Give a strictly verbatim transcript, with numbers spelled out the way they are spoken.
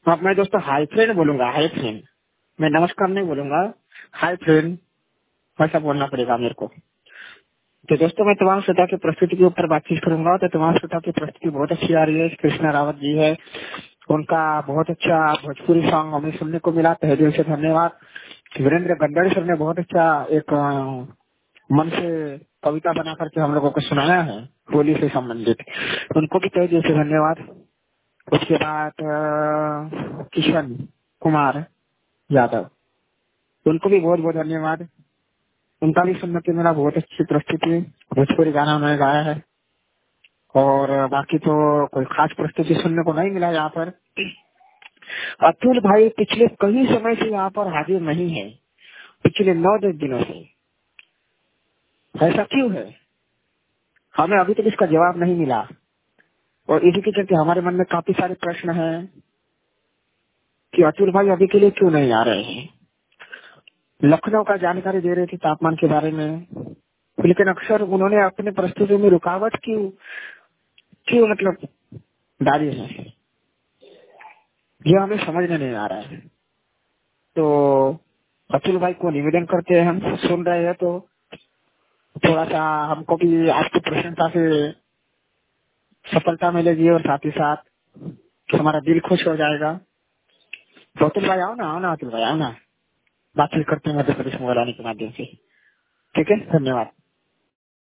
अब मैं दोस्तों हाई फ्रेंड बोलूंगा, हाई फ्रेंड। मैं नमस्कार नहीं बोलूंगा, हाई फ्रेंड ऐसा बोलना पड़ेगा मेरे को। तो दोस्तों मैं तमाम श्रोता की प्रस्तुति के वीडियो ऊपर बातचीत करूंगा। तो तमाम श्रोता की प्रस्तुति बहुत अच्छी आ रही है। कृष्णा रावत जी है, उनका बहुत अच्छा भोजपुरी सॉन्ग हमें सुनने को मिला, तहे दिल से धन्यवाद। वीरेंद्र गंडरी सर ने बहुत अच्छा एक अ, मन से कविता बना करके हम लोगों को सुनाया है होली से संबंधित, उनको भी तहे दिल से धन्यवाद। उसके बाद अ, किशन कुमार यादव, उनको भी बहुत बहुत धन्यवाद। उनका भी सुनने को मिला, बहुत अच्छी प्रस्तुति, भोजपुरी गाना उन्होंने गाया है। और बाकी तो कोई खास प्रस्तुति सुनने को नहीं मिला यहाँ पर। अतुल भाई पिछले कई समय से यहाँ पर हाजिर नहीं है, पिछले नौ दस दिनों से। ऐसा क्यों है, हमें अभी तक इसका जवाब नहीं मिला। और इसी के चलते हमारे मन में काफी सारे प्रश्न हैं कि अतुल भाई अभी के लिए क्यों नहीं आ रहे हैं। लखनऊ का जानकारी दे रहे थे तापमान के बारे में, लेकिन अक्सर उन्होंने अपने प्रस्तुति में रुकावट क्यों क्यों मतलब डाली है, ये हमें समझ में नहीं आ रहा है। तो अतुल भाई को निवेदन करते हैं, हम सुन रहे हैं तो थोड़ा सा हमको भी आपकी प्रशंसा से सफलता मिलेगी और साथ ही साथ हमारा दिल खुश हो जाएगा। तो अतुल भाई आओ ना, आओ ना अतुल भाई, आओ ना, बातचीत करते हैं मध्य प्रदेश मोबाइल आने के माध्यम से। ठीक है, धन्यवाद।